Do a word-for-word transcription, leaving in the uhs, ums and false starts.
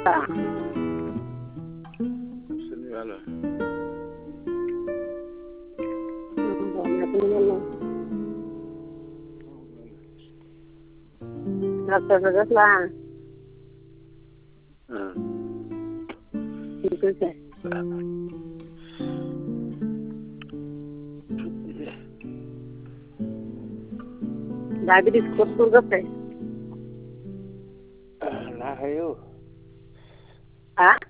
Sini ala. Doctor Roslan. Ah. Itu sih. Diabetes kurus gak? Nah, ayo. Ah?